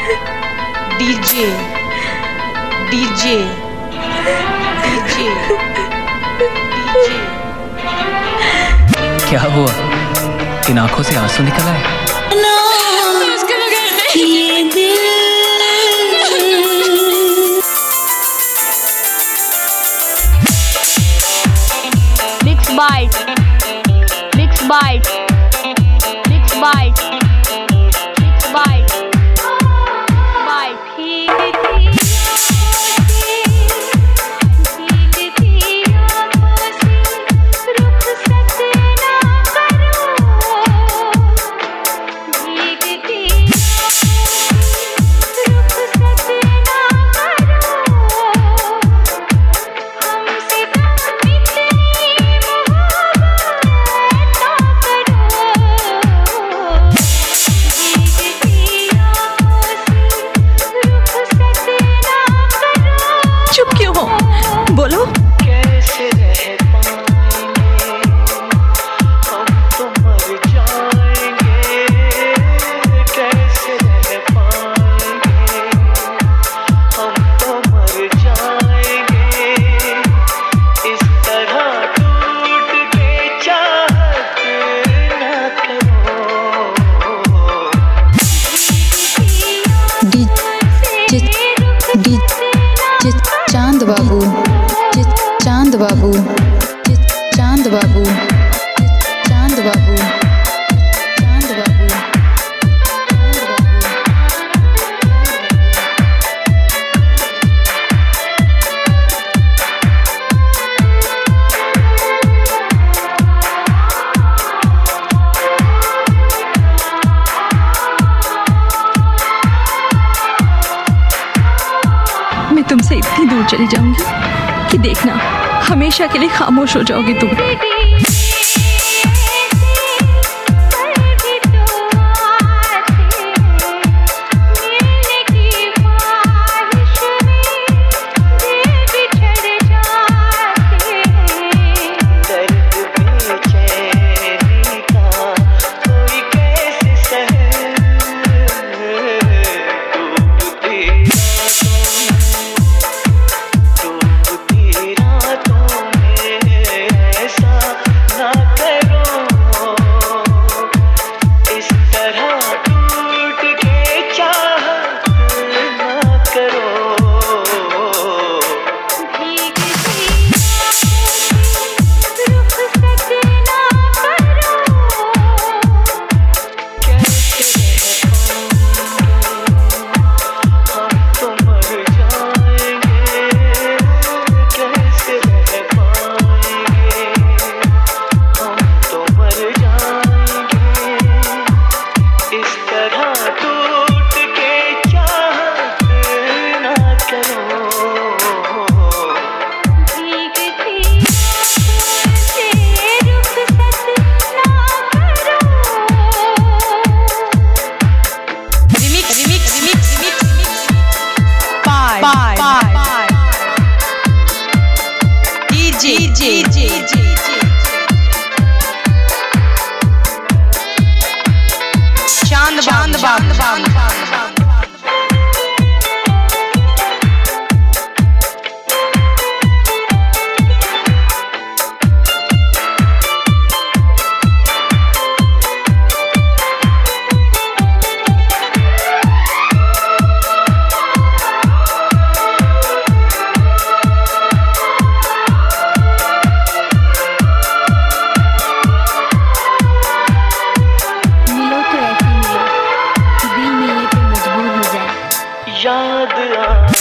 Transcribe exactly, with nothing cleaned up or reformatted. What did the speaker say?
DJ DJ DJ DJ. क्या हुआ? इन आंखों से आंसू निकल आए? Mix Bite, Mix Bite, Mix Bite, Mix Bite, Bite. भीग थी भीग थी आँखों से रुखसत ना करो। भीग थी रुखसत ना करो। हमसे कम इतनी चुप क्यों हो? बोलो। कैसे रह पाएंगे हम तो मर जाएंगे। कैसे रह पाएंगे हम तो मर जाएंगे। इस तरह टूट के चाहत ना करो। डी चांद बाबू, चांद बाबू, चांद बाबू, चांद बाबू, चांद बाबू। मैं तुमसे इतनी दूर चली जाऊंगी कि देखना हमेशा के लिए खामोश हो जाओगी तुम। चांद बाबू। याद आ